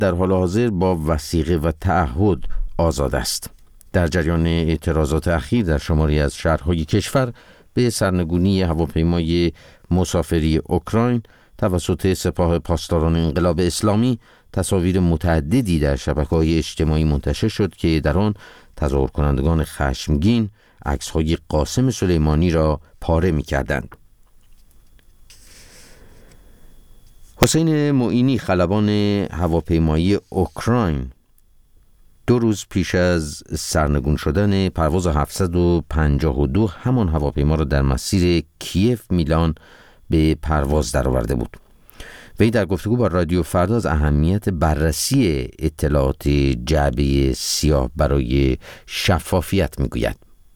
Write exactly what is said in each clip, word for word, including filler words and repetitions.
در حال حاضر با وثیقه و تعهد آزاد است. در جریان اعتراضات اخیر در شماری از شهرهای کشور به سرنگونی هواپیمای مسافری اوکراین توسط سپاه پاسداران انقلاب اسلامی تصاویر متعددی در شبکه‌های اجتماعی منتشر شد که در آن تظاهر کنندگان خشمگین عکس‌های قاسم سلیمانی را پاره می‌کردند. حسین معینی، خلبان هواپیمایی اوکراین، دو روز پیش از سرنگون شدن پرواز هفتصد و پنجاه و دو همان هواپیما را در مسیر کیف میلان به پرواز درآورده بود. وی در گفتگو با رادیو فردا از اهمیت بررسی اطلاعات جعبه سیاه برای شفافیت میگوید.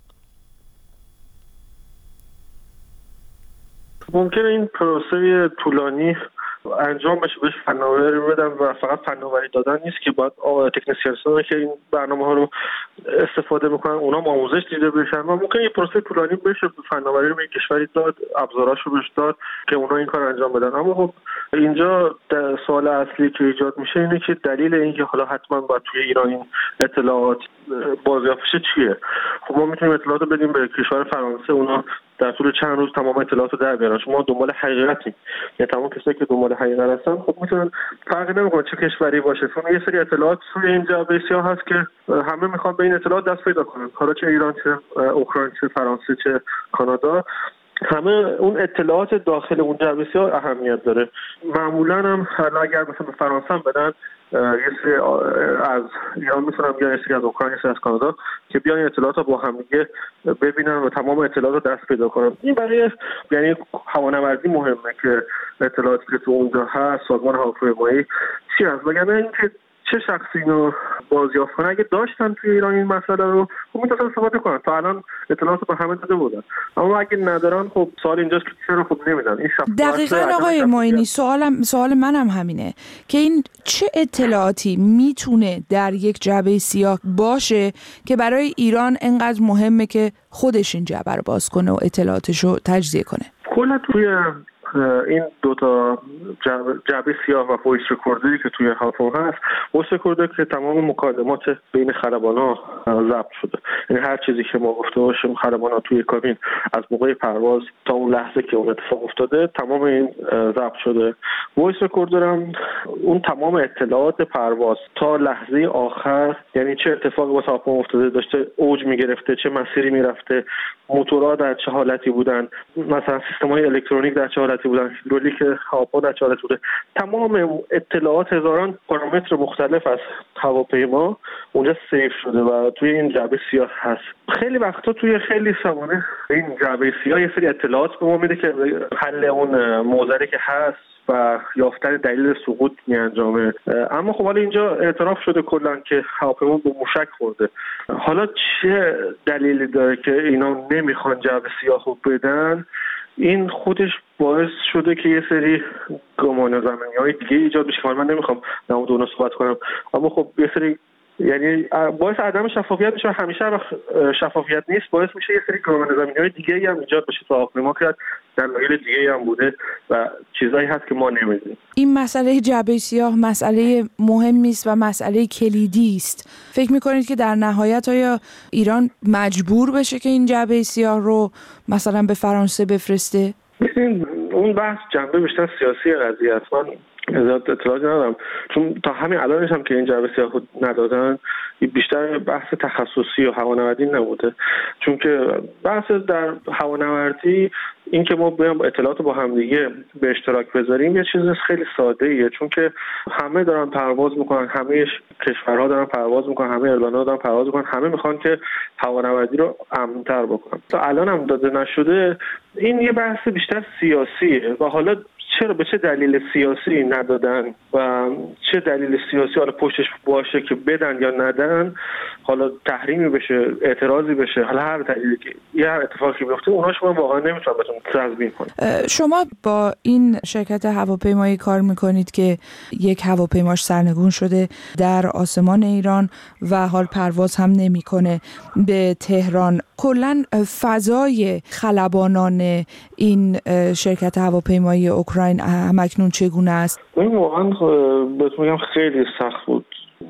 ممکنه این پروسه طولانی انجام بشه، بهش فناوری بدن و فقط فناوری دادن نیست که باید تکنسین‌ها که این برنامه ها رو استفاده میکنن اونا آموزش دیده بشن و ممکنه یه پروسه طولانی بشه، فناوری رو به کشوری داد، ابزاراشو بهش داد که اونا این کار انجام بدن. اما خب اینجا سوال اصلی که ایجاد میشه اینه که دلیل اینکه حالا حتما باید توی ایران این اطلاعات بازیافت شه چیه؟ خب ما میتونیم اطلاعات رو بدیم به کشور فرانسه، اونا در طول چند روز تمام اطلاعات رو در بیارن. ما دنبال حقیقتیم، یعنی تمام کسایی که دنبال حقیقت هستن خب میتونن، فرقی نمیکنه چه کشوری باشه، چون یه سری اطلاعات توی این جعبه سیاه هست که همه میخوان به این اطلاعات دست پیدا کنن، حالا چه ایران، چه اوکراین، چه فرانسه، چه کانادا، همه اون اطلاعات داخل اون جعبه سیاه اهمیت داره. معمولا هم اگر مثلا به فرانسه هم بدن، یه سری از ایران میتونن بیان، یه سری از اوکراین، یه سری از کانادا که بیان این اطلاعات رو با هم دیگه ببینن و تمام اطلاعات رو دست پیدا کنن. این برای یعنی هوانوردی مهمه که اطلاعاتی که تو اونجا هست، سازمان هواپیمایی چی هست، وگرنه اینکه چه شخصی اینو بازیافت کنه، اگه داشتن توی ایران این مسئله رو خب میتونن استفاده کنن، تا الان اطلاعات رو به همه داده بودن، اما اگه ندارن خب سوال اینجاست که چرا خب نمیدن این شخص. دقیقاً آقای معینی، سوالم سوال منم همینه که این چه اطلاعاتی میتونه در یک جعبه سیاه باشه که برای ایران انقدر مهمه که خودش این جعبه رو باز کنه و اطلاعاتش رو تجزیه کنه. کلا توی این دوتا جعبه, جعبه سیاه و وایس رکوردری که توی هواپیما هست، وایس رکوردر که تمام مکالمات بین خلبانا ضبط شده، یعنی هر چیزی که ما گفته باشیم خلبانا توی کابین از موقع پرواز تا اون لحظه که اون اتفاق افتاده تمام این ضبط شده. وایس رکوردر هم اون تمام اطلاعات پرواز تا لحظه آخر، یعنی چه اتفاقی با هواپیما افتاده، داشته اوج میگرفته، چه مسیری میرفته، موتورها در چه حالتی بودن، مثلا سیستم‌های الکترونیک در چه حالتی بودن، هیدرولیک هواپیما در چه حالتی بوده، تمام اطلاعات هزاران پارامتر مختلف از هواپیما اونجا سیو شده و توی این جعبه سیاه هست. خیلی وقتا توی خیلی سوانح این جعبه سیاه یه سری اطلاعات به ما میده که حل اون معضلی که هست و یافتن دلیل سقوط میانجامه. اما خب حالا اینجا اعتراف شده کلا که هواپیما به موشک خورده. حالا چه دلیلی داره که اینا نمیخوان جعبه سیاهو بدن؟ این خودش باعث شده که یه سری گمان زمینی‌های دیگه ایجاد بشه که من نمیخوام در مورد اونها صحبت کنم، اما خب یه سری یعنی باعث عدم شفافیت میشه. همیشه وقت شفافیت نیست، باعث میشه یه سری گمان زمینی‌های دیگه هم ایجاد بشه تو هواپیما که در دلایل دیگه هم بوده و چیزایی هست که ما نمیدونیم. این مسئله جعبه سیاه مسئله مهمی است و مسئله کلیدی است. فکر می‌کنید که در نهایت آیا ایران مجبور بشه که این جعبه سیاه رو مثلا به فرانسه بفرسته؟ ببین اون بحث جنبه بیشتر سیاسی قضیه است. من زیاد اطلاعاتی ندارم، چون تا همین الانش هم که این جعبه سیاه رو ندادن بیشتر بحث تخصصی و هوانوردی نبوده، چون که بحث در هوانوردی این که ما بیایم اطلاعات با هم دیگه به اشتراک بذاریم یه چیز خیلی ساده ایه، چون که همه دارن پرواز میکنن، همه کشورها دارن پرواز میکنن، همه ایرلندها دارن پرواز میکنن، همه میخوان که هوانوردی رو امن‌تر بکنن. تا الان هم داده نشده. این یه بحث بیشتر سیاسیه و حالا چرا به چه دلیل سیاسی ندادن و چه دلیل سیاسی حالا پشتش باشه که بدن یا ندن، حالا تحریمی بشه، اعتراضی بشه، حالا هر دلیلی که یه هر اتفاقی بیفته، اونها شما واقعا نمیتونن بهتون تضمین کنن. شما با این شرکت هواپیمایی کار میکنید که یک هواپیماش سرنگون شده در آسمان ایران و حال پرواز هم نمیکنه به تهران. کلاً فضای خلبانان این شرکت هواپیمایی اوکراین همکنون چگونه است؟ این واقعا بهتون میگم خیلی سخت بود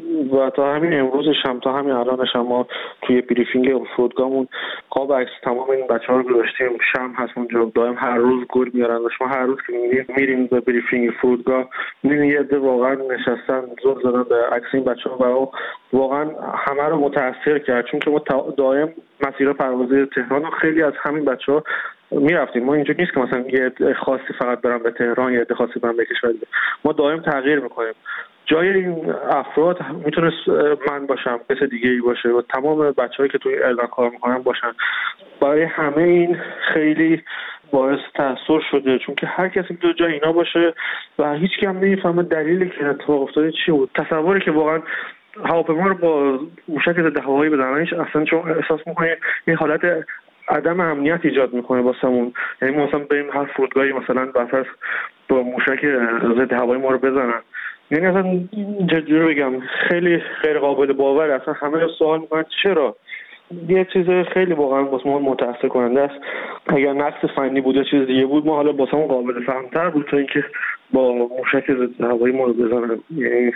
و تا همین امروزش هم تا همین الانش هم ما توی بریفینگ فرودگاهمون قاب عکس تمام این بچه‌ها رو گذاشتیم. شم هست اونجا، دائم هر روز گل میارن و شما هر روز که میریم میریم به بریفینگ فرودگاه میبینید یه عده واقعا نشستن زل زدن به عکس این بچه‌ها و واقعا همه رو متاثر کرد، چون که ما دائم مسیر پروازی تهران و خیلی از همین بچه‌ها میرفتیم. ما اینجا نیست که مثلا یه خاصی فقط برام به تهران یا یه خاصی برام به کشور دیگه، ما دائم تغییر میکنیم. جای این افراد میتونست من باشم، کس دیگه ای باشه و تمام بچه‌هایی که توی ایران کار میکنن باشن. برای همه این خیلی باعث تأثیر شده، چون که هر کسی میتونه جای اینا باشه و هیچ کی هم نمیفهمه دلیلی که اتفاق افتاده چی بود. تصوری که واقعا هواپیما رو با موشک ضد هوایی بزننش اصلا چون احساس میکنه یه حالت عدم امنیت ایجاد میکنه واسمون. یعنی مثلا بریم هر فرودگاهی مثلا بفرض با موشک ضد هوایی ما رو بزنن، یعنی اصلا چجوری بگم خیلی غیر قابل باور. اصلا همه سوال میکنن چرا. یه چیز خیلی واقعا واسه ما متأثر کننده است. اگر نقص فنی بود یا چیز دیگه بود ما حالا واسمون قابل فهم‌تر بود تا اینکه با موشک ضد هوایی ما رو بزنن. یعنی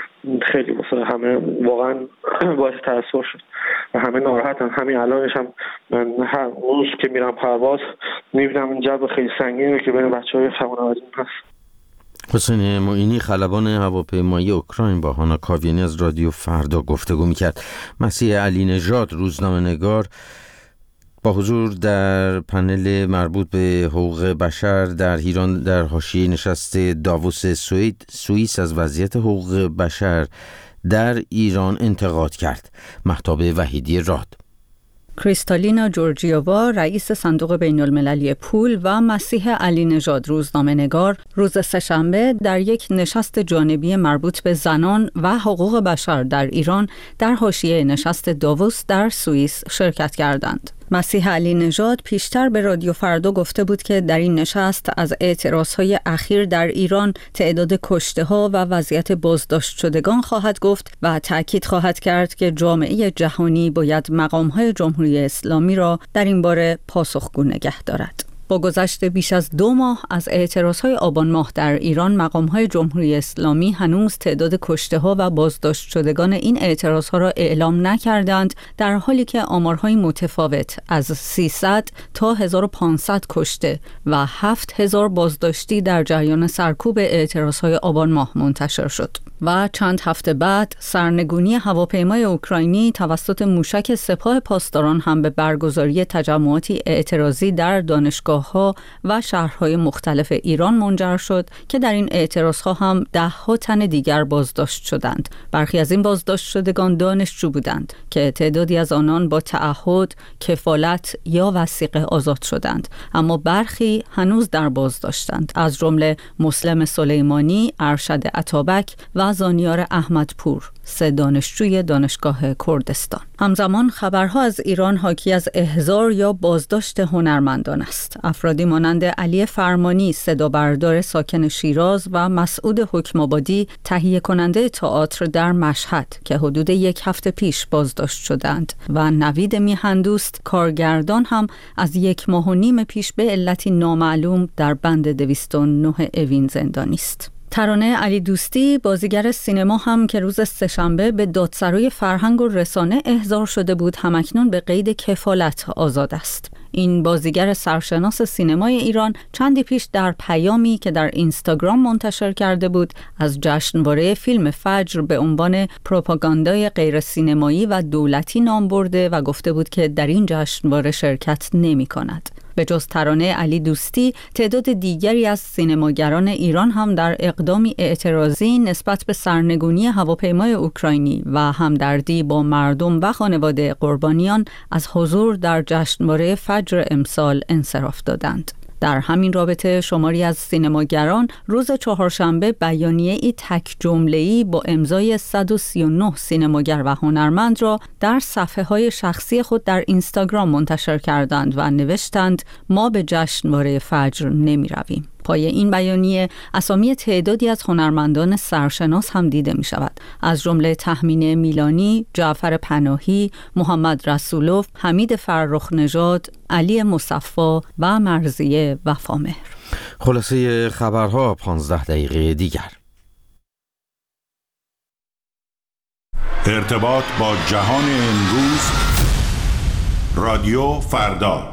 خیلی واسه همه واقعا باعث تأثیر شد و همه ناراحتن. همین الانش هم من هر روز که میرم پرواز میبینم این جو خیلی سنگینه که بین بچه‌های خبرنگاری هست. حسین معینی خلبان هواپیمایی اوکراین با هانا کاویانی از رادیو فردا گفتگو میکرد. مسیح علی نژاد روزنامه‌نگار با حضور در پنل مربوط به حقوق بشر در ایران در حاشیه نشست داووس سوئد سوئیس از وضعیت حقوق بشر در ایران انتقاد کرد. مهتاب وحیدی راد. کریستالینا جورجیووا رئیس صندوق بین المللی پول و مسیح علی نژاد روزنامه‌نگار روز سه‌شنبه در یک نشست جانبی مربوط به زنان و حقوق بشر در ایران در حاشیه نشست داووس در سوئیس شرکت کردند. مسیح علی نژاد پیشتر به رادیو فردا گفته بود که در این نشست از اعتراضهای اخیر در ایران، تعداد کشته‌ها و وضعیت بازداشت شدگان خواهد گفت و تأکید خواهد کرد که جامعه جهانی باید مقام‌های جمهوری اسلامی را در این باره پاسخگو نگه دارد. با گذشت بیش از دو ماه از اعتراضهای آبان ماه در ایران، مقام‌های جمهوری اسلامی هنوز تعداد کشته‌ها و بازداشت شدگان این اعتراضها را اعلام نکردند، در حالی که آمارهای متفاوت از سیصد تا هزار و پانصد کشته و هفت هزار بازداشتی در جریان سرکوب اعتراضهای آبان ماه منتشر شد. و چند هفته بعد سرنگونی هواپیمای اوکراینی توسط موشک سپاه پاسداران هم به برگزاری تجمعاتی اعتراضی در دانشگاه‌ها و شهرهای مختلف ایران منجر شد که در این اعتراضها هم ده‌ها تن دیگر بازداشت شدند. برخی از این بازداشت شدگان دانشجو بودند که تعدادی از آنان با تعهد، کفالت یا وثیقه آزاد شدند، اما برخی هنوز در بازداشتند، از جمله مسلم سلیمانی، ارشد عطابک و زانیار احمدپور، سه دانشجوی دانشگاه کردستان. همزمان خبرها از ایران حاکی از احضار یا بازداشت هنرمندان است. افرادی مانند علی فرمانی، صدابردار ساکن شیراز، و مسعود حکم‌آبادی، تهیه کننده تئاتر در مشهد، که حدود یک هفته پیش بازداشت شدند، و نوید میهندوست، کارگردان، هم از یک ماه و نیم پیش به علتی نامعلوم در بند دویست و نه اوین زندانی است. ترانه علی دوستی، بازیگر سینما هم که روز سه‌شنبه به دادسرای فرهنگ و رسانه احضار شده بود، همکنون به قید کفالت آزاد است. این بازیگر سرشناس سینمای ایران چندی پیش در پیامی که در اینستاگرام منتشر کرده بود از جشنواره فیلم فجر به عنوان پروپاگاندای غیر سینمایی و دولتی نام برده و گفته بود که در این جشنواره شرکت نمی کند. به جز ترانه علی دوستی، تعداد دیگری از سینماگران ایران هم در اقدامی اعتراضی نسبت به سرنگونی هواپیمای اوکراینی و همدردی با مردم و خانواده قربانیان از حضور در جشنواره فجر امسال انصراف دادند. در همین رابطه شماری از سینماگران روز چهارشنبه بیانیه‌ای تک جمله‌ای با امضای صد و سی و نه سینماگر و هنرمند را در صفحه‌های شخصی خود در اینستاگرام منتشر کردند و نوشتند ما به جشنواره فجر نمی‌رویم. پای این بیانیه اسامی تعدادی از هنرمندان سرشناس هم دیده می شود، از جمله تهمینه میلانی، جعفر پناهی، محمد رسولوف، حمید فرخ نژاد، علی مصفی و مرضیه وفامهر. خلاصه خبرها پانزده دقیقه دیگر. ارتباط با جهان امروز، رادیو فردا.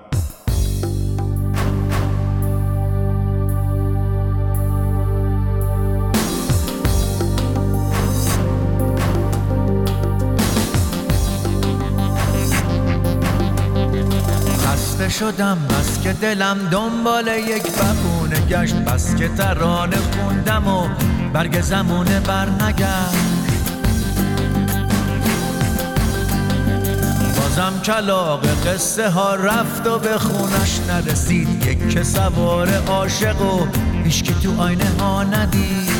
شدم بس که دلم دنبال یک بهونه گشت، بس که ترانه خوندم و برگ زمونه برنگشت. بازم کلاغ قصه ها رفت و به خونش نرسید، یک که سوار عاشق و هیچکی تو آینه ها ندید.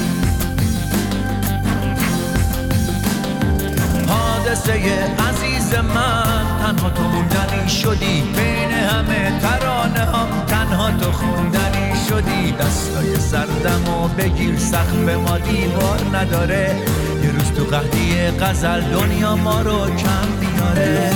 حادثه عزیز من تنها تو موندنی شدی، بین همه ترانه هم تنها تو خوندنی شدی. دستای سردم و بگیر سقف ما دیوار نداره، یه روز تو قحطی غزل دنیا ما رو کم میاره.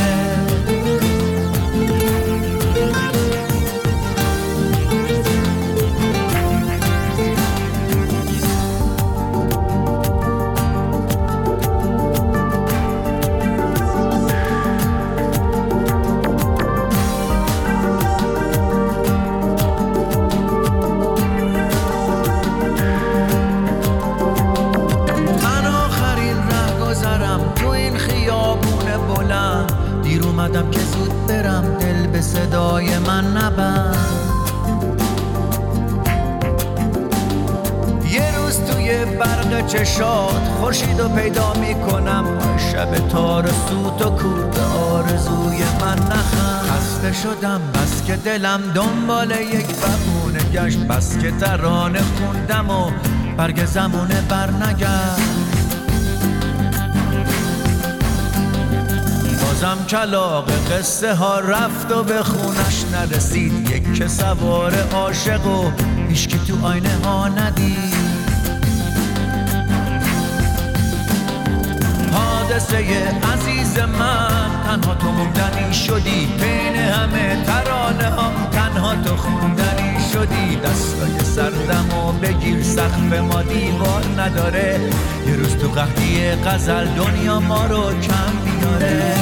صدای من نبند، یه روز توی برق چشات خورشیدو پیدا میکنم، شب تار سوت و کور آرزوی من نخند. خسته شدم بس که دلم دنبال یک بهونه گشت، بس که ترانه خوندم و برگ زمونه برنگشت. بازم کلاغ قصه ها رفت و به خونش نرسید، یک که سوار عاشق و هیچکی تو آینه ها ندید. حادثه عزیز من تنها تو موندنی شدی، بین همه ترانه هم تنها تو خوندنی شدی. دستای سردم و بگیر سقف ما دیوار نداره، یه روز تو قحطی غزل دنیا ما رو کم میاره.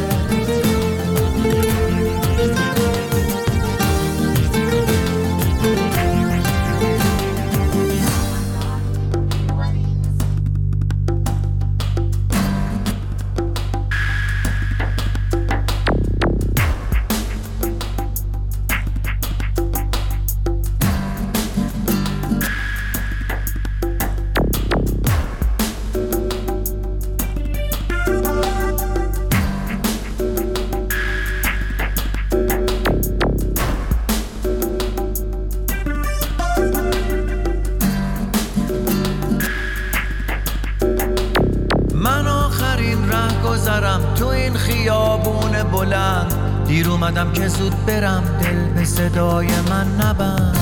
دیر اومدم که زود برم، دل به صدای من نبند.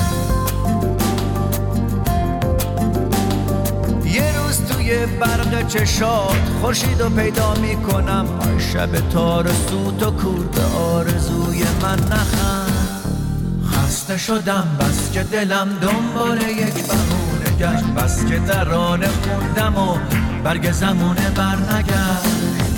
یه روز توی برق چشات خورشیدو پیدا میکنم، شب تار سوت و کور به آرزوی من نخند. خسته شدم بس که دلم دنبال یک بهونه گشت، بس که ترانه خوندم و برگ زمونه برنگشت.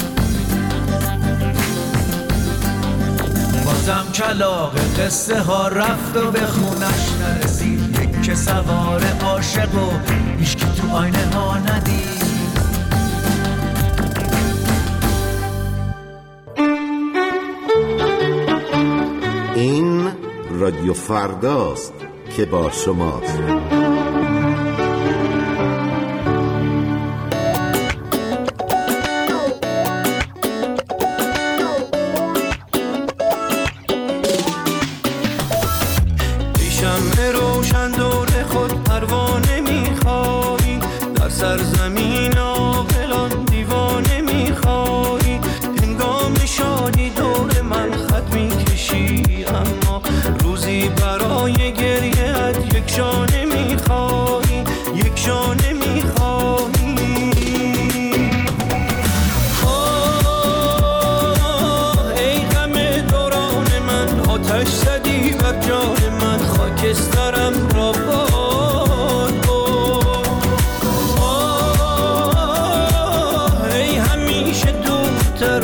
بازم کلاغ قصه ها رفت و به خونش نرسید، یک که سوار عاشق و هیچکی تو آینه ها ندید. این رادیو فرداست که با شماست.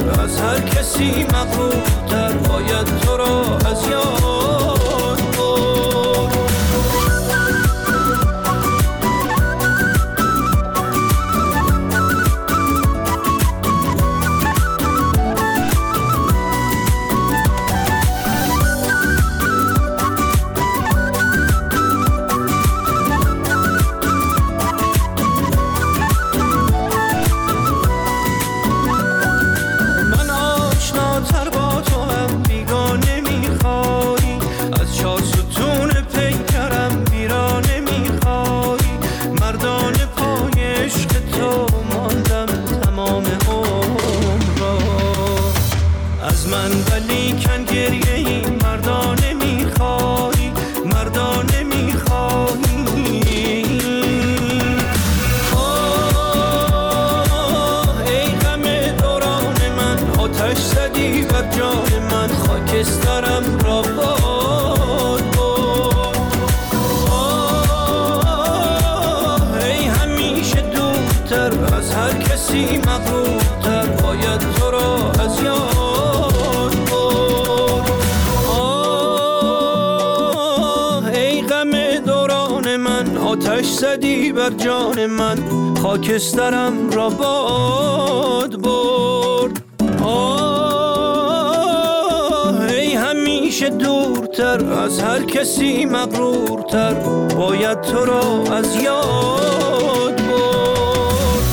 دورتر، از هر کسی مغرورتر، باید تو را از یاد برد. خاکسترم را باد برد. آه ای همیشه دورتر، از هر کسی مغرورتر، باید تو را از یاد برد. آه ای غم دوران من، آتش زدی بر جان من، خاکسترم را باد برد. آه همیشه دورتر، از هر کسی مغرورتر، باید تو را از یاد برد.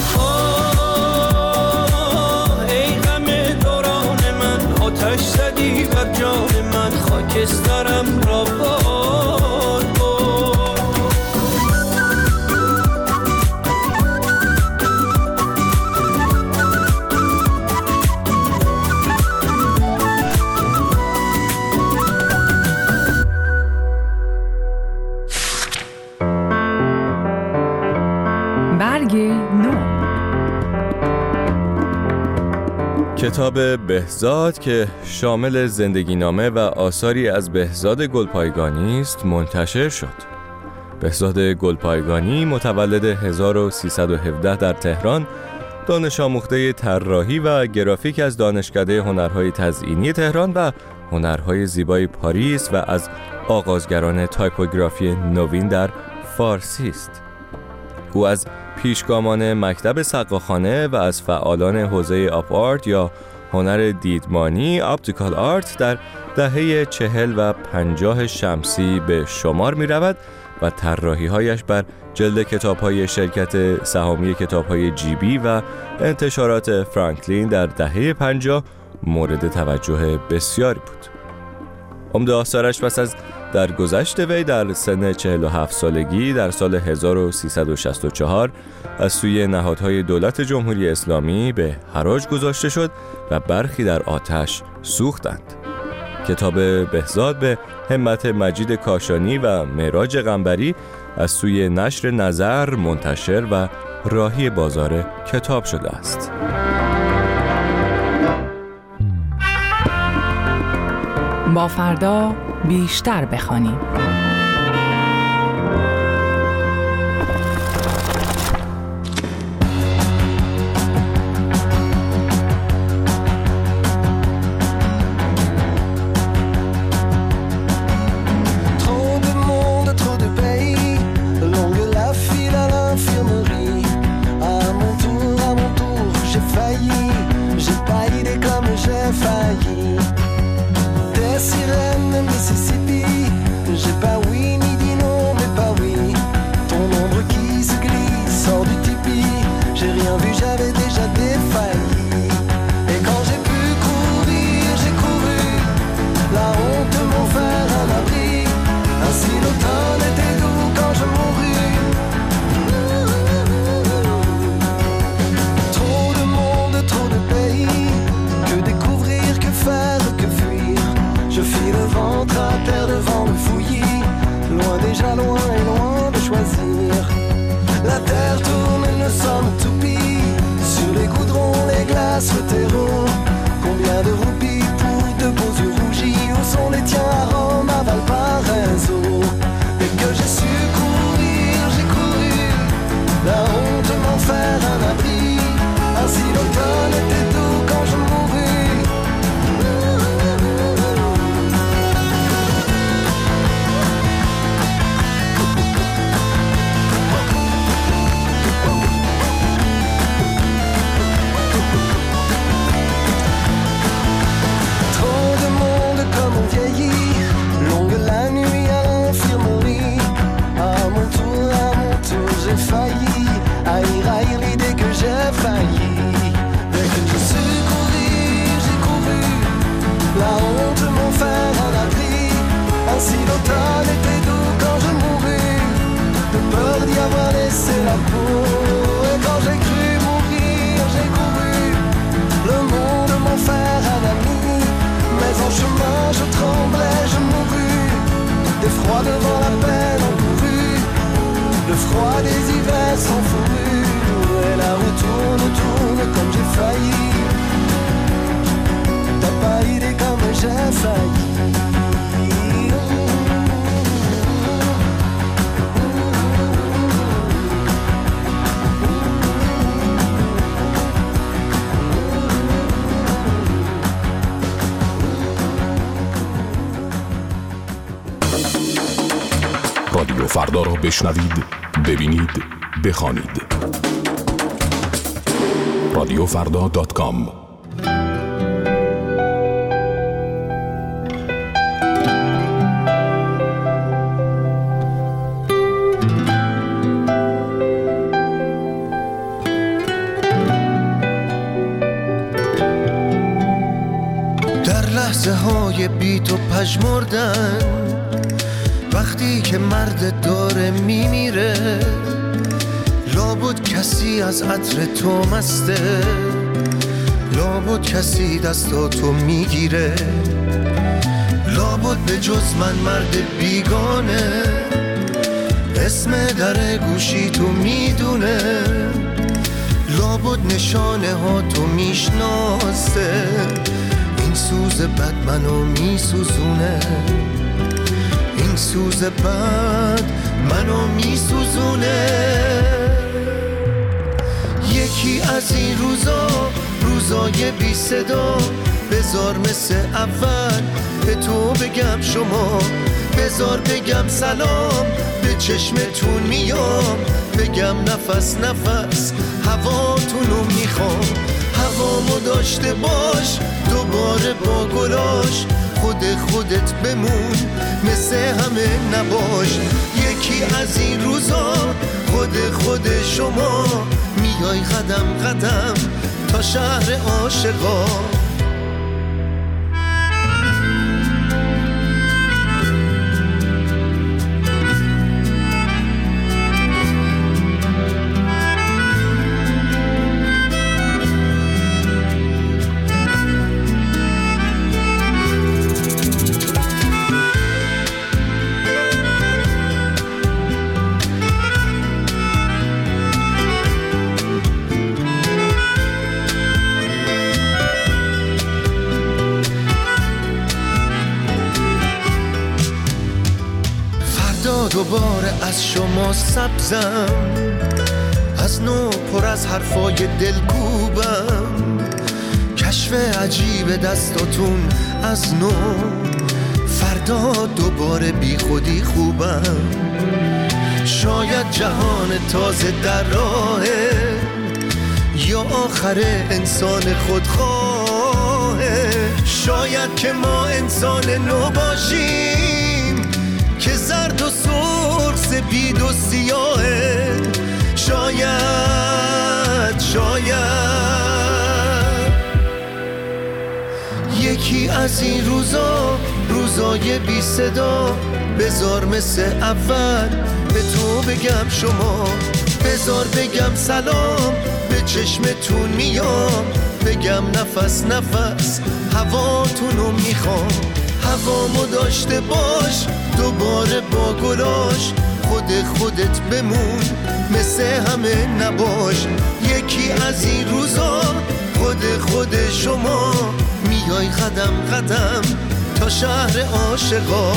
آه ای غم دوران من، آتش زدی بر جان من، خاکسترم را باد برد. کتاب بهزاد که شامل زندگینامه و آثاری از بهزاد گلپایگانی است منتشر شد. بهزاد گلپایگانی متولد هزار و سیصد و هفده در تهران، دانش آموخته طراحی و گرافیک از دانشکده هنرهای تزئینی تهران و هنرهای زیبای پاریس و از آغازگران تایپوگرافی نوین در فارسی است. او از پیشگامان مکتب سقاخانه و از فعالان حوزه آپ آرت یا هنر دیدمانی اپتیکال آرت در دهه چهل و پنجاه شمسی به شمار می رود و طراحی‌هایش بر جلد کتاب‌های شرکت سهامی کتاب‌های جیبی و انتشارات فرانکلین در دهه پنجاه مورد توجه بسیاری بود. عمده آثارش پس از درگذشت وی در سن چهل و هفت سالگی در سال هزار و سیصد و شصت و چهار از سوی نهادهای دولت جمهوری اسلامی به حراج گذاشته شد و برخی در آتش سوختند. کتاب بهزاد به همت مجید کاشانی و معراج قنبری از سوی نشر نظر منتشر و راهی بازار کتاب شده است. با فردا بیشتر بخوانیم. La honte m'en faire un abri. Ainsi l'automne était doux quand je mourus. si lontane étaient doux quand je mourus, de peur d'y avoir laissé la peau. Et quand j'ai cru mourir, j'ai couru le monde m'en faire un ami. Mais en chemin je tremblais, je mourus d'effroi devant la peine encourue, le froid des hivers sans fourrure. Et la roue tourne, tourne comme j'ai failli. T'as pas idée comme j'ai failli. رادیو فردا را بشنوید، ببینید، بخوانید. رادیو فردا دات کام. در لحظه های بی تو پژمردن، وقتی که مرد داره میمیره، لابد کسی از عطر تو مسته، لابد کسی دستاتو میگیره، لابد به جز من مرد بیگانه اسم در گوشی تو میدونه، لابد نشانه ها تو میشناسه، این سوز بد منو میسوزونه، این سوز بد منو میسوزونه. یکی از این روزا، روزای بی صدا، بذار مثل اول به تو بگم شما، بذار بگم سلام، به چشمتون میام، بگم نفس نفس هواتونو میخوام، هوامو داشته باش دوباره با گلاش، خود خودت بمون مثل همه نباش. یکی از این روزا، خود خود شما، میای قدم قدم تا شهر عاشقا. دوباره از شما سبزم، از نو پر از حرفای دلکوبم، کشف عجیب دستاتون از نو، فردا دوباره بی خودی خوبم. شاید جهان تازه در راهه، یا آخر انسان خودخواهه، شاید که ما انسان نو باشیم که زرد و سرخ سپید و سیاهه، شاید شاید یکی از این روزا، روزای بی صدا، بذار مثل اول به تو بگم شما، بذار بگم سلام، به چشمتون میام، بگم نفس نفس هواتونو میخوام، هوامو داشته باش دوباره با گلاش، خود خودت بمون مثل همه نباش. یکی از این روزا، خود خود شما، میای قدم قدم تا شهر عاشقا.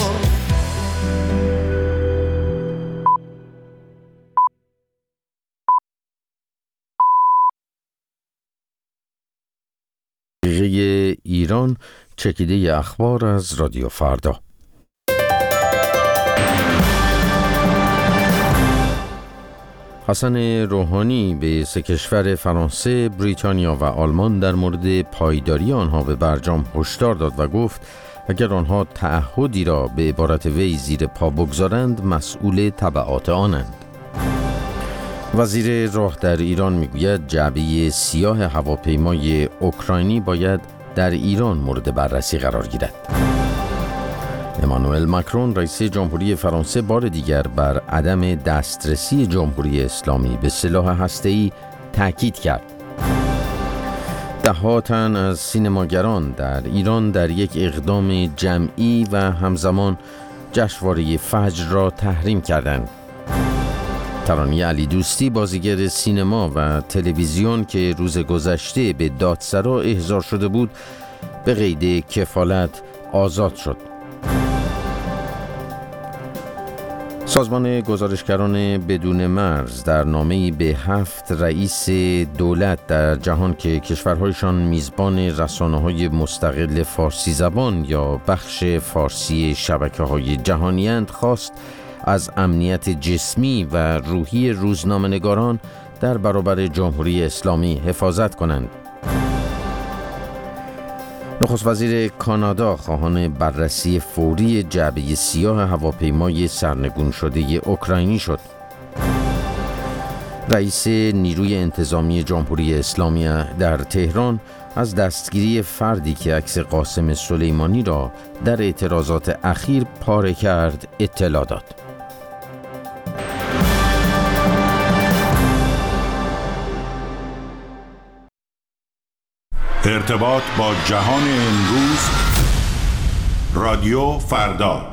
ایران، چکیده اخبار از رادیو فردا. حسن روحانی به سه کشور فرانسه، بریتانیا و آلمان در مورد پایداری آنها به برجام هشدار داد و گفت اگر آنها تعهدی را به عبارت وی زیر پا بگذارند مسئول تبعات آنند. وزیر راه در ایران میگوید جعبه سیاه هواپیمای اوکراینی باید در ایران مورد بررسی قرار گیرد. امانوئل ماکرون رئیس جمهوری فرانسه بار دیگر بر عدم دسترسی جمهوری اسلامی به سلاح هسته‌ای تاکید کرد. ده‌ها تن از سینماگران در ایران در یک اقدام جمعی و همزمان جشنواره فجر را تحریم کردند. ترانه علی دوستی، بازیگر سینما و تلویزیون که روز گذشته به دادسرا احضار شده بود، به قید کفالت آزاد شد. سازمان گزارشگران بدون مرز در نامه‌ای به هفت رئیس دولت در جهان که کشورهایشان میزبان رسانه‌های مستقل فارسی زبان یا بخش فارسی شبکه‌های جهانی‌اند خواست از امنیت جسمی و روحی روزنامه‌نگاران در برابر جمهوری اسلامی حفاظت کنند. نخست وزیر کانادا خواهان بررسی فوری جعبه سیاه هواپیمای سرنگون شده اوکراینی شد. رئیس نیروی انتظامی جمهوری اسلامی در تهران از دستگیری فردی که عکس قاسم سلیمانی را در اعتراضات اخیر پاره کرد اطلاع داد. ارتباط با جهان امروز، رادیو فردا.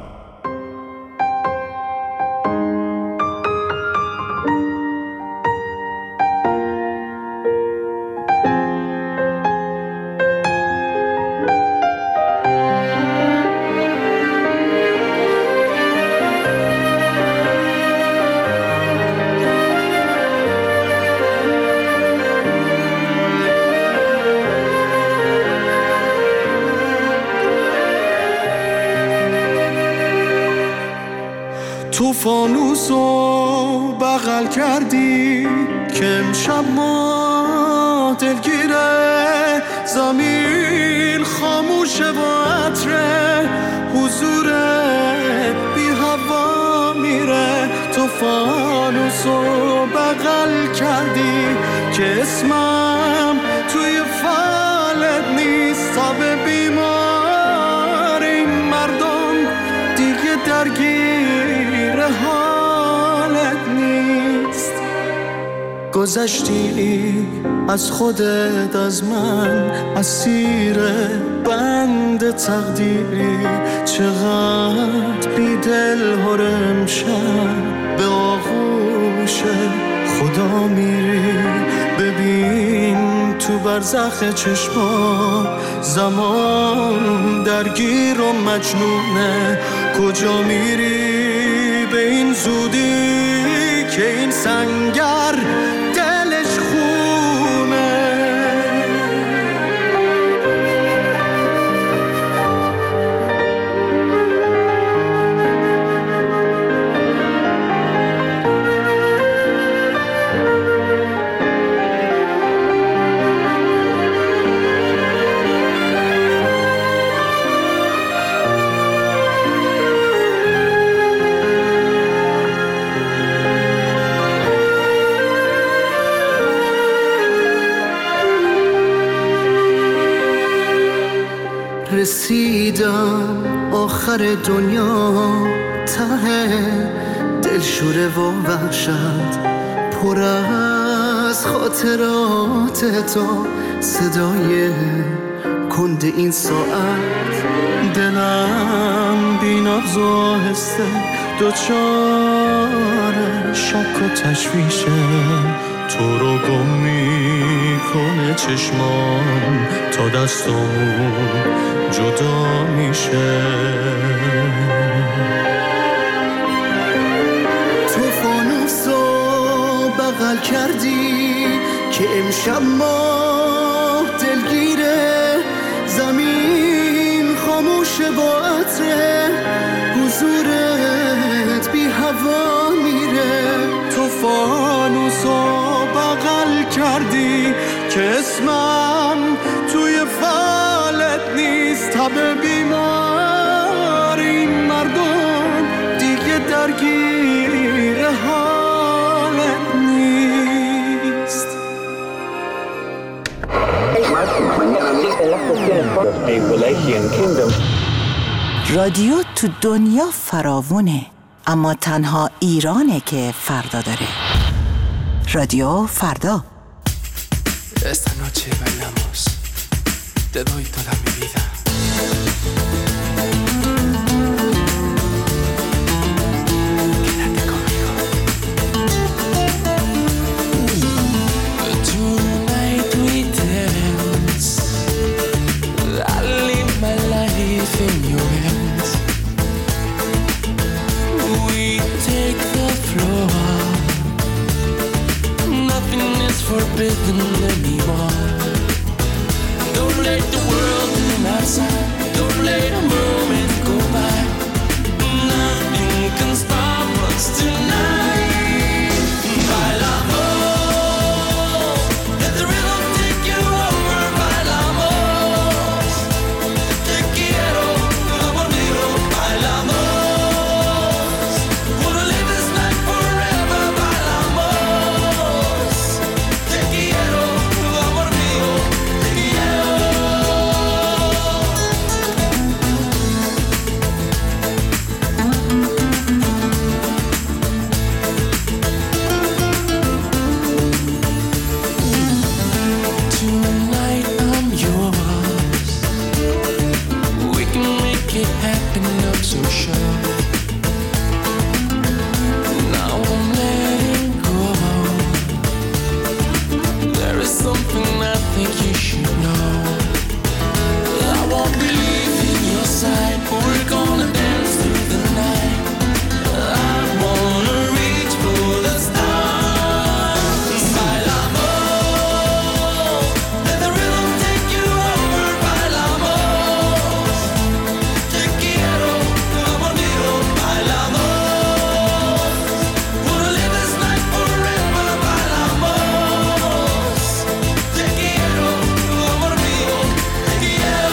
تو فانوسو بغل کردی که امشب ما دلگیره، زمین خاموشه با عطره، حضورت بی هوا میره. تو فانوسو بغل کردی که اسمم توی فالت نیست، تا به بیمار این مردم دیگه درگیر حالت نیست. گذشتی از خودت، از من، اسیر بند تقدیری. چقدر بی دل هر امشب به آغوش خدا میری. ببین تو برزخ چشما زمان درگیر و مجنونه. کجا میری به این زودی که این سنگر دلش خونه؟ رسیدم آخر دنیا، ته دلشوره و وحشت، پر از خاطرات تو، صدای کند این ساعت. دلم بی نبض و آهسته دوچار شک و تشویشه. تو رو گم میکنه چشمان تا دستامون جدا میشه. تو فانوسو بغل کردی که امشب ما دلگیره، زمین خاموشه با عطره، حضورت بی هوا میره. تو فانوسو بغل کردی که اسمم توی فالت نیست، تا به بیمار این مردم دیگه درگیر حالت نیست. رادیو تو دنیا فراوونه، اما تنها ایرانه که فردا داره. رادیو فردا. Esta noche bailamos, te doy toda mi vida. Quédate conmigo. Tonight we dance, I live my life in your hands. We take the floor, nothing is forbidden anymore. Don't let the world in outside, don't let a moment go by. Nothing can stop us tonight. Bailamos, let the rhythm take you over. Bailamos, te quiero, amor mío. Bailamos, wanna live this night forever. Bailamos, te quiero, amor mío, te quiero. Tonight I'm yours. We can make it happen, I'm so sure. Now I'm letting go. There is something I think you should know. I won't believe in your side. We're gonna dance through the night. I wanna reach for the stars. Bailamos, let the rhythm take you over. Bailamos, te quiero, amor mío. Bailamos, wanna live this night forever. Bailamos, te quiero, amor mío, te quiero.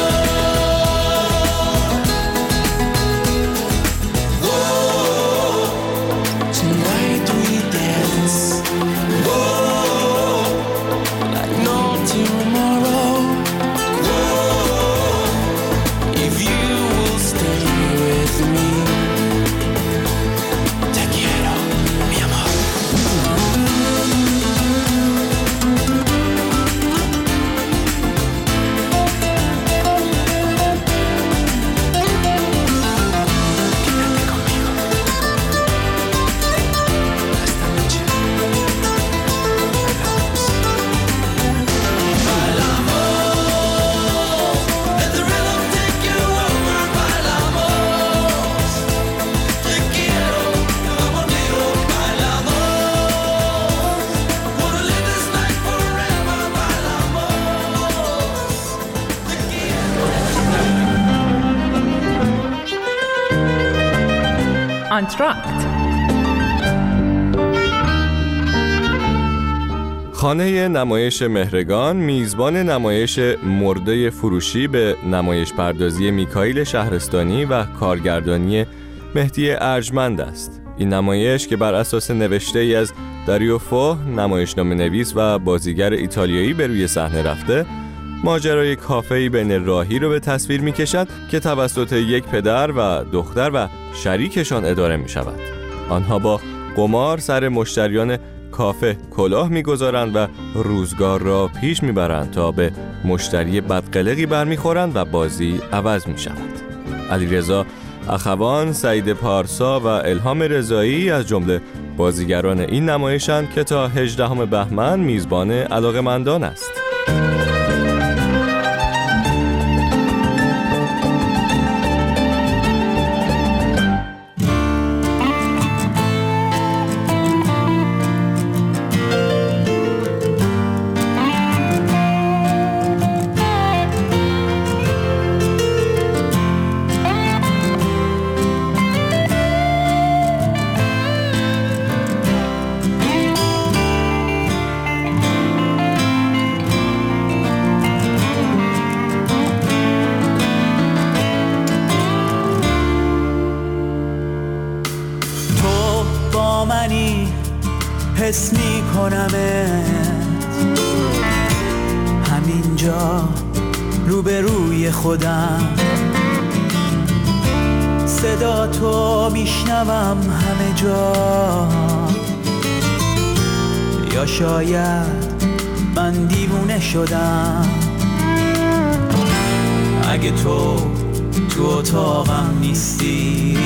Whoa, tonight we dance. Whoa, like no tomorrow. Whoa, if you will stay with me. Te quiero, mi amor. Quédate conmigo. Esta noche bailamos. Bailamos, let the rhythm take you over. Bailamos, te quiero, amor mío. Bailamos, wanna live this night forever. Bailamos, te quiero. آنتراکت. خانه نمایش مهرگان میزبان نمایش مرده فروشی به نمایش پردازی میکائیل شهرستانی و کارگردانی مهدی ارجمند است. این نمایش که بر اساس نوشته ای از داریو فو، نمایشنامه نویس و بازیگر ایتالیایی به روی صحنه رفته، ماجرای کافه‌ای بین راهی رو به تصویر می‌کشد که توسط یک پدر و دختر و شریکشان اداره می‌شود. آنها با قمار سر مشتریان کافه کلاه می‌گذارند و روزگار را پیش می‌برند تا به مشتری بدقلقی برمی‌خورند و بازی عوض می‌شود. علیرضا اخوان، سعید پارسا و الهام رضایی از جمله بازیگران این نمایشند که تا هجدهم بهمن میزبان علاقه‌مندان است. حس می کنمت همینجا روبروی خودم، صدا تو میشنوم همه جا، یا شاید من دیوونه شدم. اگه تو تو اتاقم نیستی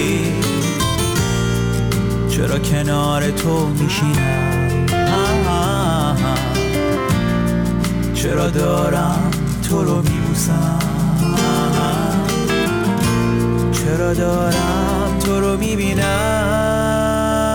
چرا کنار تو میشینم؟ چرا دارم تو رو میبوسم؟ چرا دارم تو رو میبینم؟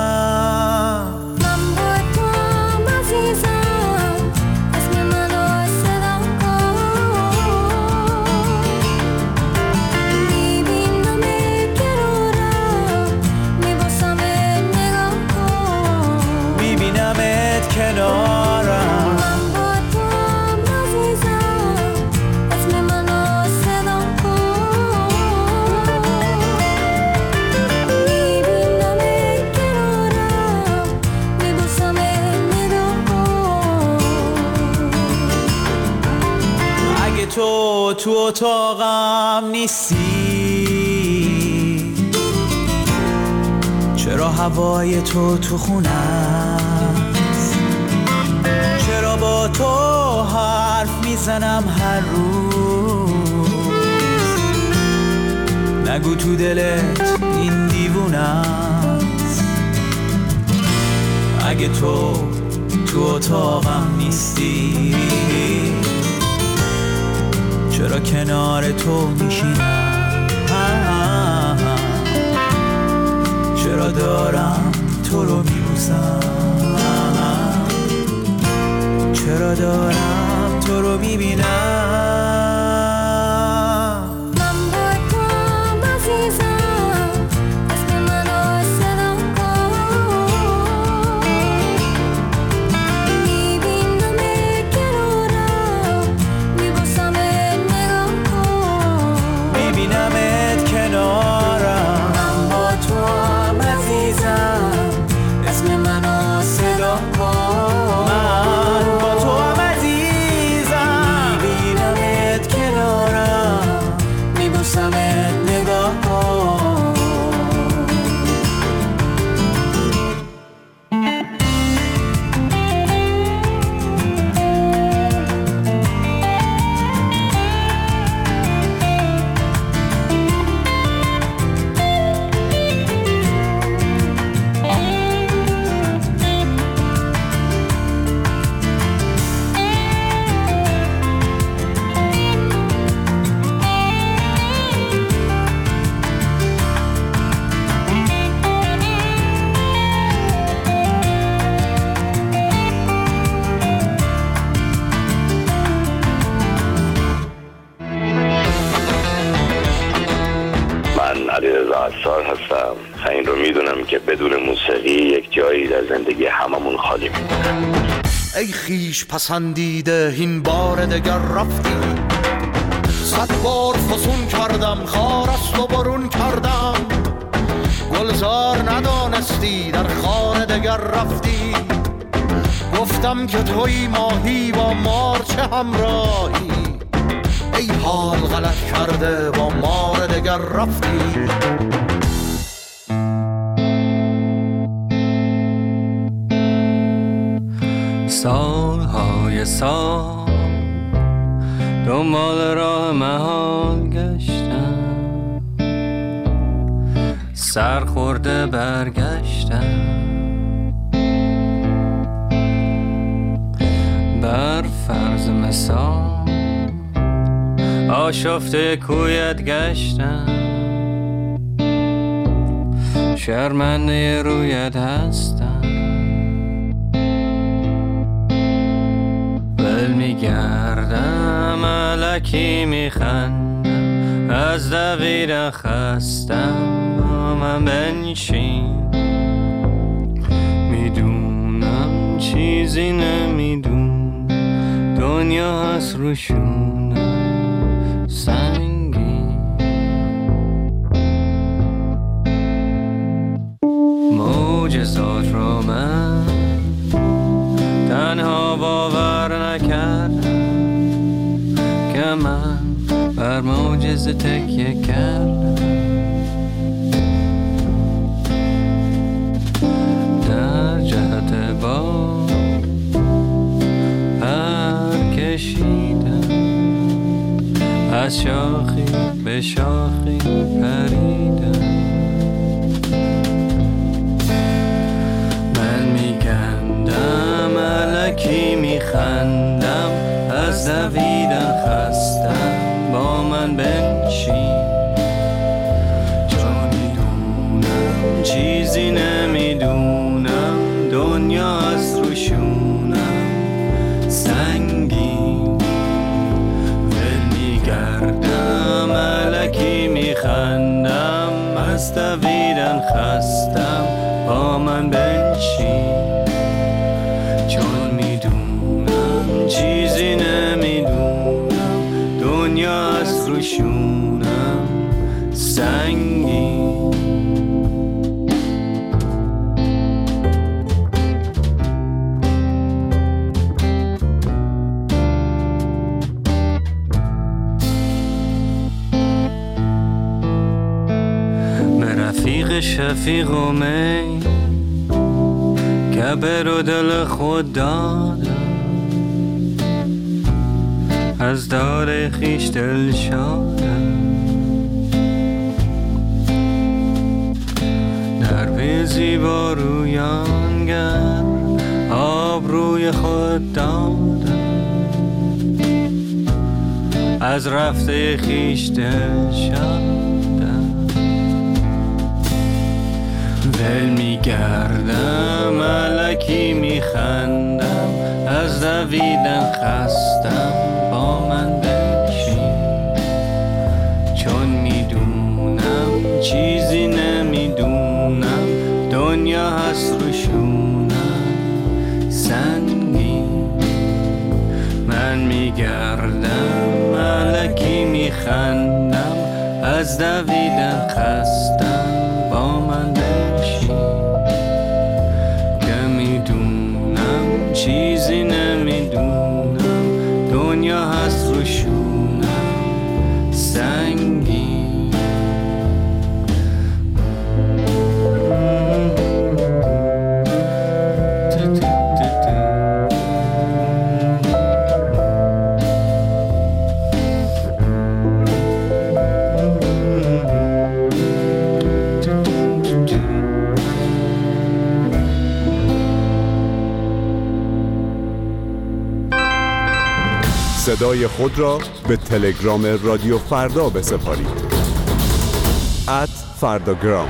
تو تو اتاقم نیستی چرا هوای تو تو خونه است؟ چرا با تو حرف میزنم هر روز؟ نگو تو دلت این دیوونه است. اگه تو تو اتاقم نیستی چرا کنار تو میشینم؟ چرا دارم تو رو میبوسم؟ چرا دارم تو رو میبینم؟ هستم. این رو میدونم که بدون موسیقی یک جایی در زندگی هممون خالی میمونه. ای خیش پسندیده این بار دگر رفتی، صد بار فسون کردم خار است و برون کردم، گلزار ندانستی در خانه دگر رفتی، گفتم که توی ماهی با مار چه همراهی، ای حال غلط کرده با مار دگر رفتی. سالهای سال دنبال راه محال گشتم، سرخورده برگشتم، بر فرض مثال آشفته کویت گشتم، شرمنده رویت هستم، بل میگردم الکی میخندم، از دویدن خستم، من بنشین، میدونم چیزی نمیدونم، دنیا هست روشونم سنگین، معجزات رو من تنها باور نکردم که من بر معجزه تکیه کردم، از شاخی به شاخی پریدم. من میگندم الکی میخندم، از دویدن خستم با من بنشین، چون میدونم چیزی نمیدونم، دنیا از روشونم سنگین. ول میگردم الکی میخندم، از دویدن خستم با من بنشین، چون میدونم چیزی نمیدونم، دنیا از روشونم سنگین. رفیق شفیق و می کبر و دل خود دادم، از دار خیش دل شادم، در به زیبا رویانگر آب روی خود دادم، از رفته خیش دل شادم. ول میگردم الکی میخندم، از دویدن خستم با من بنشین، چون میدونم چیزی نمیدونم، دنیا هست روشونم سنگین. من میگردم الکی میخندم، از دویدن خستم با من چیزی نمیدونم، دنیا هست روشونم سنگین. صدای خود را به تلگرام رادیو فردا بسپارید. ات فرداگرام.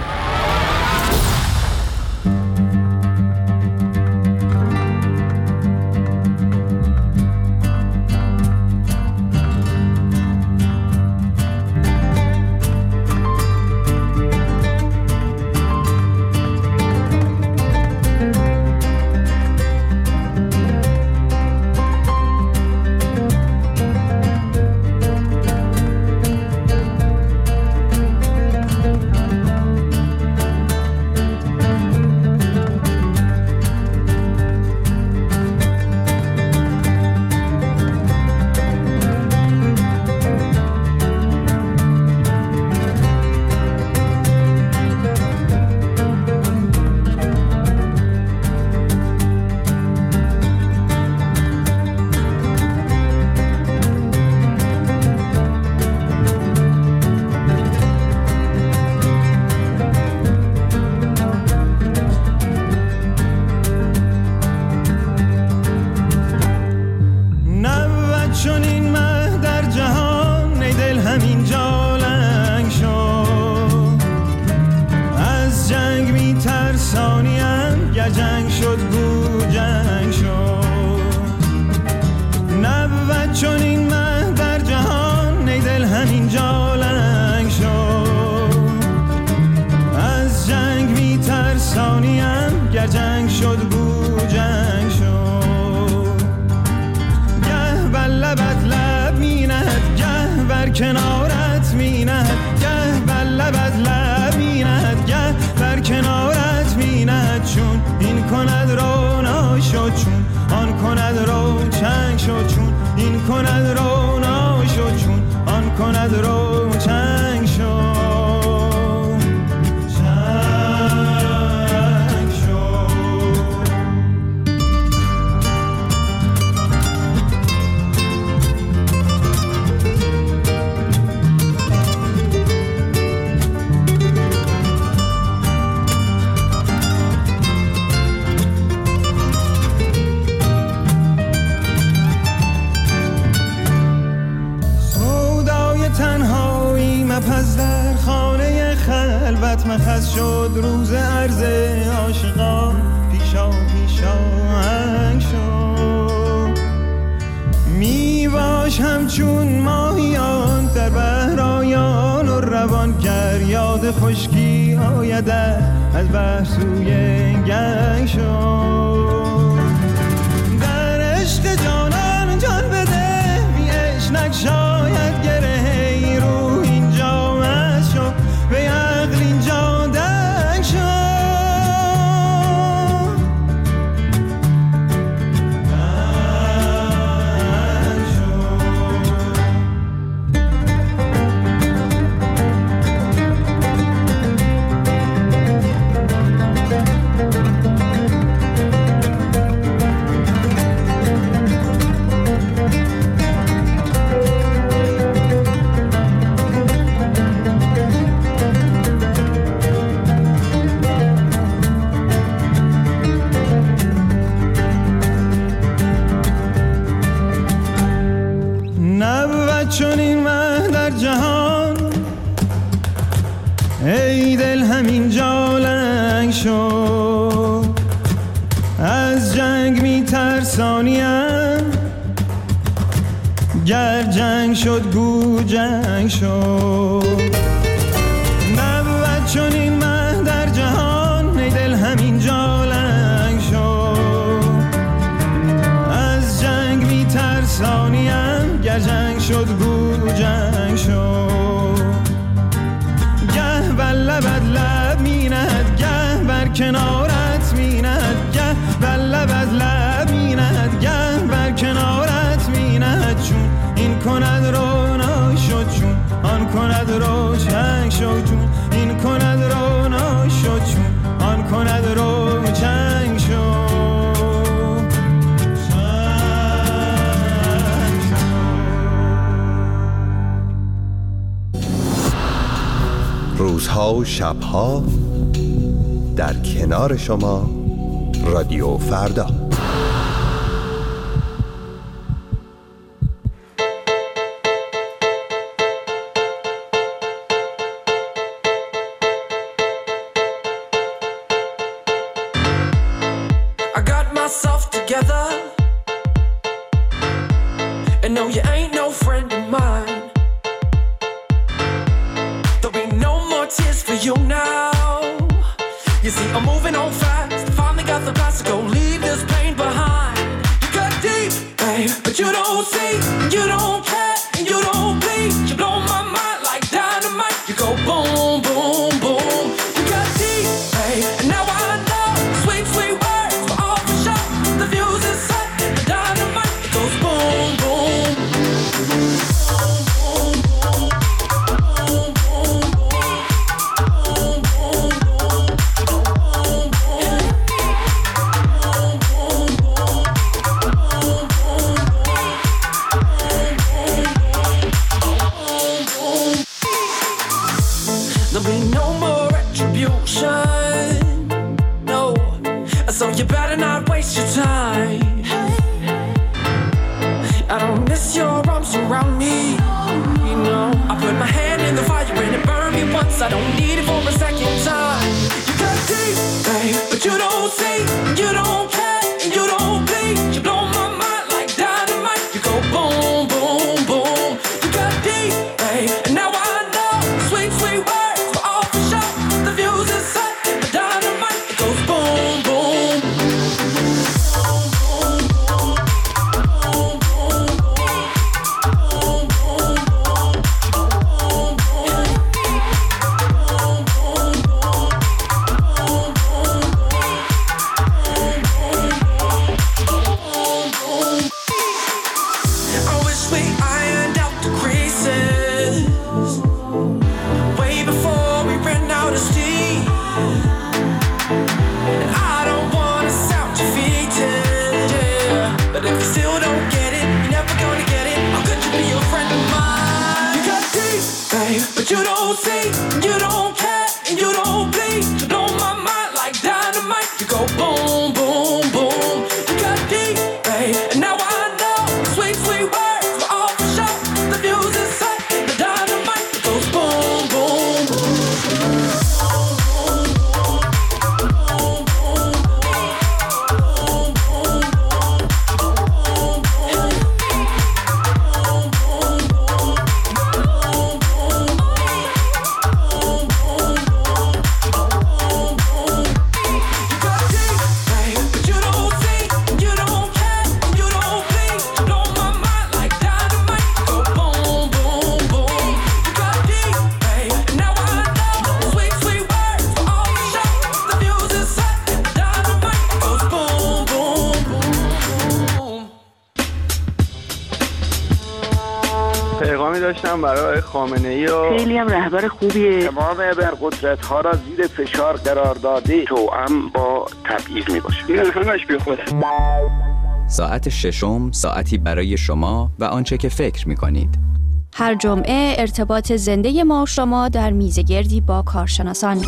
کنارت میند گه بر لبت لب میند گه بر کنارت میند، چون این کند رو ناشد چون آن کند رو چنگ شد، چون این کند رو ناشد چون آن کند رو چنگ شد. بس شد روز عرض عاشقان پیشا پیشا هنگ شد می باش همچون ماهیان در بهرایان و روان گر یاد خشکی آیده از بحر سوی گنگ شد در عشق جانان جان بده بی عشق شاید گره رو اینجا مست شد به عقل اینجا دنگ شد چون این مه در جهان ای دل همین جا لنگ شد از جنگ می ترسانیم گر جنگ شد گو جنگ شد نبود چون این مه در جهان ای دل همین جا لنگ شد از جنگ می ترسانیم گر جنگ شد گو جنگ شد گه بر لبت لب می نهد گه بر کنارت می نهد گه بر لبت لب می نهد گه بر کنارت می نهد چون این کند رونا شد چون آن کند روشن شد چون این کند رونا شد چون آن کند روشن شد روزها و شبها در کنار شما رادیو فردا. I got myself together and no, you ain't no friend of mine. Tears for you now. You see, I'm moving on fast. Finally got the guts to go leave this pain behind. You cut deep, babe, but you don't see, you don't care, and you don't bleed. You blow my mind like dynamite. You go boom, boom, boom. You cut deep, babe, and now I know sweet, sweet words were all for sure. The fuse is set, the dynamite. It goes boom, boom. So you better not waste your time. I don't miss your arms around me. You know, I put my hand in the fire and it burned me once. I don't need it for a second time. You got deep, babe, but you don't see, you don't care, and you don't bleed. You blow my mind like dynamite. You go boom, boom, boom. You got deep, babe, and now I know sweet, sweet words were all for sure. The fuse is set, the dynamite. It goes boom, boom. پیغامی داشتم برای خامنه‌ای و خیلی هم رهبر خوبیه. تمام ابرقدرت‌ها را زیر فشار قرار داده توأم با تبعیض میباشه. این همش بیخوده. ساعت ششم ساعتی برای شما و آنچه که فکر می‌کنید. هر جمعه ارتباط زنده ما و شما در میزگردی با کارشناسان.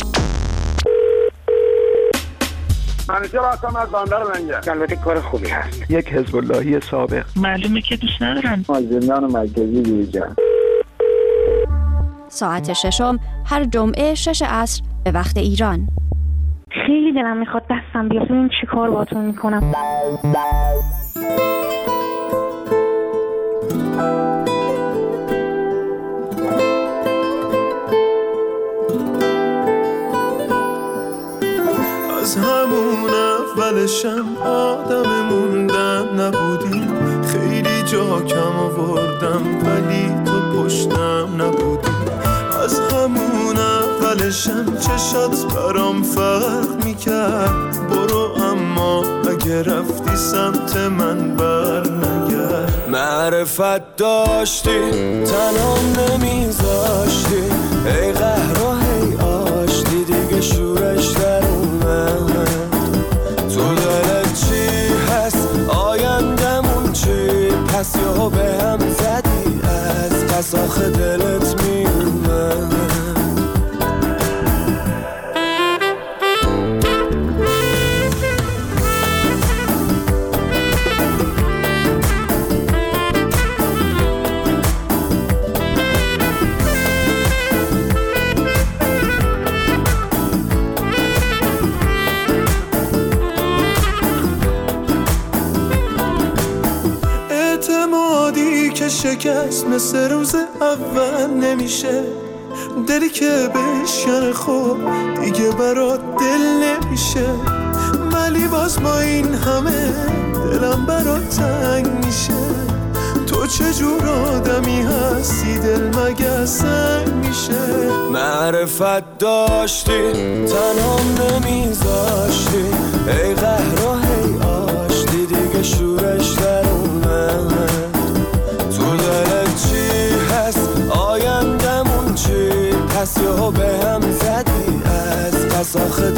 منیجر هستم از بندر منجر. البته کار خوبی هست. یک حزب اللهی سابق. معلومه که دوست ندارن. از زندان مرکزی بیرون. ساعت ششم هر جمعه شش عصر به وقت ایران. خیلی دلم میخواد دستم بیاد ببینم چی کار باهاتون میکنم. از همون اولشم آدم موندن نبودیم، خیلی جا کم آوردم ولی تو پشتم نبودی. از همون اولشم چشات برام فرق میکرد، برو اما اگه رفتی سمت من بر نگرد. معرفت داشتی تنام نمیذاشتی، ای قهر و هی آشتی دیگه شورش در اومد. تو دلت چی هست آیندمون چی، پس یهو به هم زدی از پس آخه دلت میومد. شکست مثل روز اول نمیشه، دلی که بشکنه خوب دیگه برات دل نمیشه. ولی باز با این همه دلم برات تنگ میشه. تو چجور آدمی هستی دل مگه سنگ میشه. معرفت داشتی تنام نمیذاشتی، ای قهر و هی آشتی دیگه شورش در اومد. تو دلت چی هست آیندمون چی، پس یهو به هم زدی از پس آخه